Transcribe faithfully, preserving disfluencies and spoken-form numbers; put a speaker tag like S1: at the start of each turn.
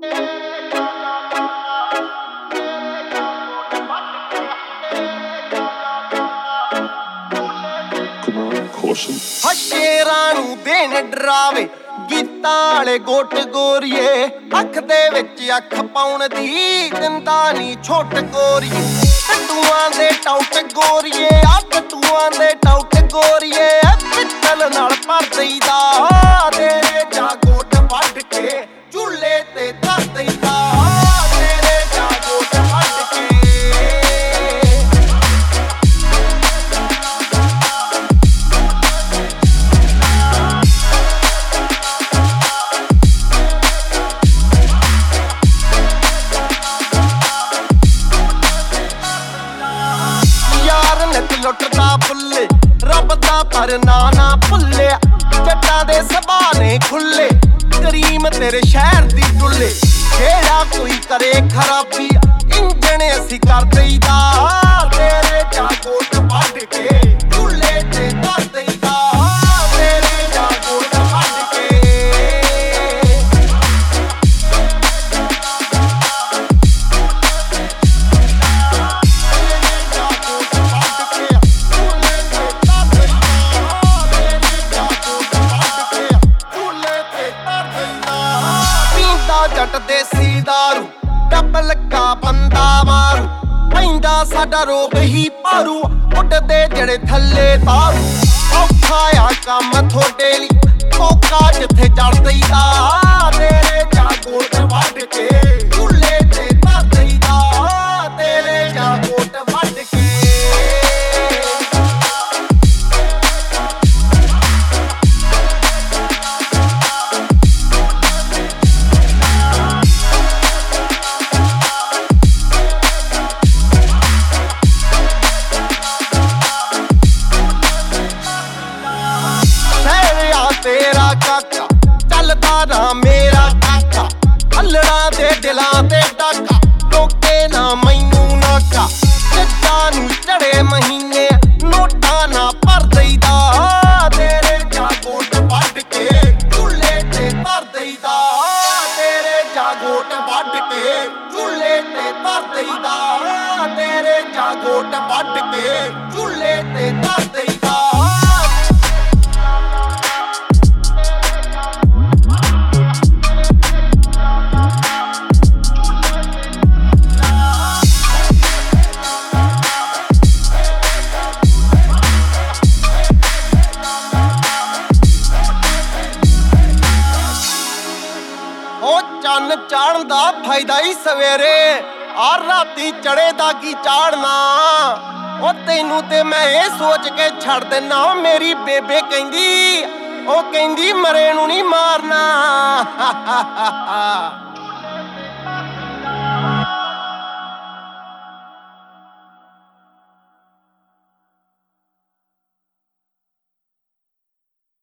S1: ਸ਼ੇਰਾਂ ਨੂੰ ਦੇਣ ਡਰਾਵੇ ਗੀਤਾਂ ਵਾਲੇ ਗੋਟ ਗੋਰੀਏ, ਅੱਖ ਦੇ ਵਿੱਚ ਅੱਖ ਪਾਉਣ ਦੀ ਦਿੰਦਾ ਨੀ ਛੋਟ ਗੋਰੀਏ। ਟਟੂਆਂ ਦੇ ਟੌਟ ਗੋਰੀਏ, ਆ ਟਟੂਆਂ ਦੇ ਟੌਟ ਗੋਰੀਏ, ਪਿੱਤਲ ਨਾਲ ਭਰ ਦਈਦਾ ਤੇਰੇ ਜਾ ਗੋਟ ਵੱਢ ਕੇ ਝੂਲੇ ਤੇ ਧਰ ਦਈਦਾ। ਲੁੱਟਦਾ ਫੁੱਲੇ ਰੱਬ ਦਾ ਪਰ ਨਾ ਨਾ ਭੁੱਲਿਆ, ਜੱਟਾਂ ਦੇ ਸੁਭਾਅ ਨੇ ਖੁੱਲੇ ਕਰੀਮ ਤੇਰੇ ਸ਼ਹਿਰ ਦੀ ਡੁੱਲੇ। ਜਿਹੜਾ ਕੋਈ ਕਰੇ ਖਰਾਬੀ ਇੰਜਣ ਅਸੀਂ ਕਰ ਦਈਦਾ ਤੇਰੇ ਜਾ ਗੋਟ ਵੱਢ ਕੇ ਝੂਲੇ ਤੇ ਧਰ ਦਈਦਾ। ਤੇਰੇ ਜਾ ਗੋਟ ਵੱਢ ਕੇ ਜੱਟ ਦੇਸੀ ਦਾਰੂ ਡੱਬ ਲੱਗਾ ਬੰਦਾ ਮਾਰੂ, ਪੈਂਦਾ ਸਾਡਾ ਰੋਗ ਹੀ ਭਾਰੂ ਉੱਡਦੇ ਜਿਹੜੇ ਥੱਲੇ ਤਾਰੂ। ਔਖਾ ਆ ਕੰਮ ਥੋੜੇ ਲਈ ਕੋਕਾ ਜਿੱਥੇ ਚੜ ਦਈਦਾ ਤੇਰੇ ਜਾ ਗੋਟ ਵੱਢ ਕੇ ਝੂਲੇ ਤੇ ਧਰ ਦਈਦਾ। ਤੇਰੇ ਜਾ ਗੋਟ ਵੱਢ ਕੇ ਤੇਰਾ ਕਾਕਾ ਚੱਲਦਾ ਨਾ ਮੇਰਾ ਕਾਕਾ, ਹੱਲੜਾਂ ਦੇ ਦਿਲਾਂ ਤੇ ਡਾਕਾ ਟੋਕੇ ਨਾ ਮੈਨੂੰ ਨਾਕਾ। ਜੱਜਾਂ ਨੂੰ ਚੜੇ ਮਹੀਨੇ ਨੋਟਾਂ ਨਾ ਭਰ ਦਈਦਾ ਤੇਰੇ ਜਾ ਗੋਟ ਵੱਢ ਕੇ ਝੂਲੇ ਤੇ ਧਰ ਦਈਦਾ। ਤੇਰੇ ਜਾ ਗੋਟ ਵੱਢ ਕੇ ਝੂਲੇ ਤੇ ਧਰ ਦਈਦਾ। ਤੇਰੇ ਜਾ ਗੋਟ ਵੱਢ ਕੇ ਝੂਲੇ ਤੇ ਧਰ ਦਈਦਾ। ਚੰਨ ਚਾੜਨ ਦਾ ਫਾਇਦਾ ਹੀ ਸਵੇਰੇ, ਆ ਰਾਤੀ ਚੜੇ ਦਾ ਕੀ ਚਾੜਨਾ। ਉਹ ਤੈਨੂੰ ਤੇ ਮੈਂ ਇਹ ਸੋਚ ਕੇ ਛੱਡ ਦੇਣਾ, ਮੇਰੀ ਬੇਬੇ ਕਹਿੰਦੀ ਉਹ ਕਹਿੰਦੀ ਮਰੇ ਨੂੰ ਨਹੀਂ ਮਾਰਨਾ।